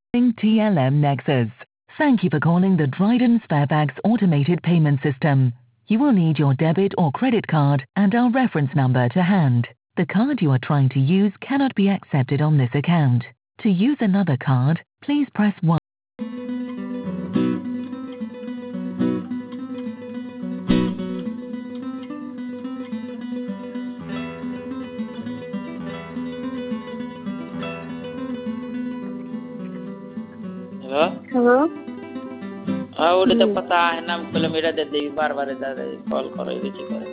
TLM Nexus. Thank you for calling the Dryden Sparebags automated payment system. You will need your debit or credit card and our reference number to hand. The card you are trying to use cannot be accepted on this account. To use another card, please press 1. Hello? उठे तो पता है नाम kilometre दे दे बार-बार दादा call करो ये चीज करे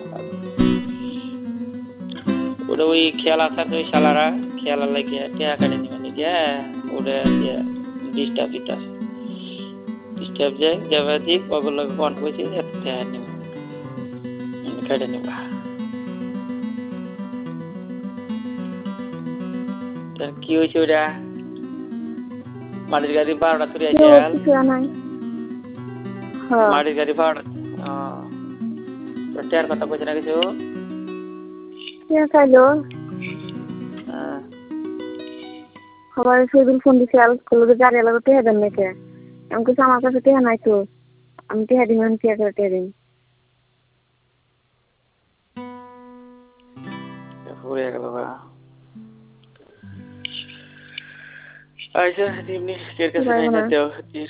उड़े वही खेला था तो शालारा खेला लगे क्या अकेडमी में गया उड़े ये डिस्टर्ब जाए जब अधिक बगल लग कौन कोई चीज है नहीं अकेडमी में तो क्यों चुरा माड़ी गाड़ी बारह तुरी आया माड़ी गाड़ी बारह तो तेरे को तो कुछ ना किसी हो क्या करो हमारे से बिल फोन दिखे आल कल के जारे लगते हैं दन्ने के हमको सामान का सकते हैं ना तो हम ते हेडिंग हम क्या करते हैं हो गया कलोगा ऐसा टीमनी केयर का समय जाते हो तीर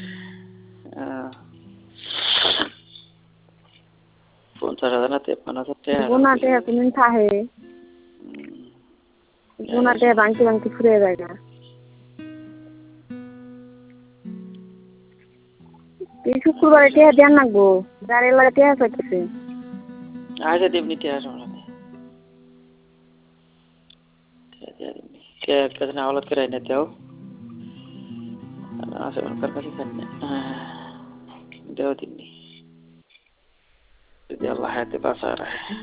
फोन सारा ना ते पना सकते हैं वो ना ते कुछ था है वो ना ते बैंक फ्री रहेगा ये शुक्रवार ते ध्यान ना गो जारे लगते हैं सकते हैं आज टीमनी ते आज होना क्या कितना हालत करे ने ते हो आज उनका कभी करने देव टीमनी ये अल्लाह है ते पास आ रहा है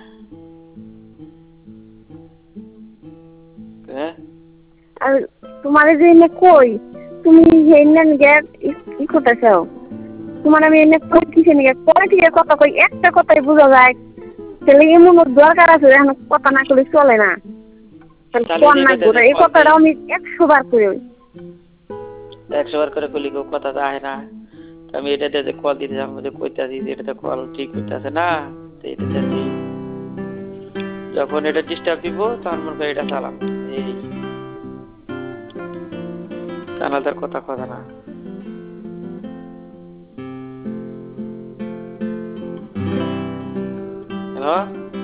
और तुम्हारे जो इन्हें कोई तुम्ही ये इन्हें गैप इको तैसाओ तुम्हारे में इन्हें कोई किसी ने कोई ठीक है कोई एक तक कोई बुझा जाए चलिए ये मुझे द्वार करा से हम पता ना कुछ सोले ना कौन ना बुरा इको तराव में 100 बार कोई 100 बार करे कोली को पता था है ना हम ये दे कॉल दी हम मुझे कोई ताजी ये तो कॉल ठीक होता है ना तो ये जल्दी जब वो नेट डिस्टर्ब भी हो तो हम लोग का साला ये कानादार कोता कोता ना हेलो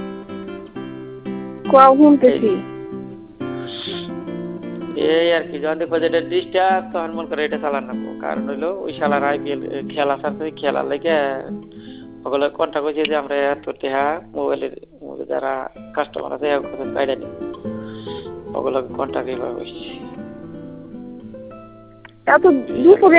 कौन घूमते थी ये यार की जान देखो जेट डिस्टर्ब तो हम लोग का रेट साला ना को कारण लो वो साला आईपीएल खेला साथ खेला लेके अगला कौन-टा को चीज़ हमरे यार तो ते है मोबाइल मुझे जरा कस्टमर से कुछ फायदा नहीं अगला कौन-टा के बारे में या तो दूसरे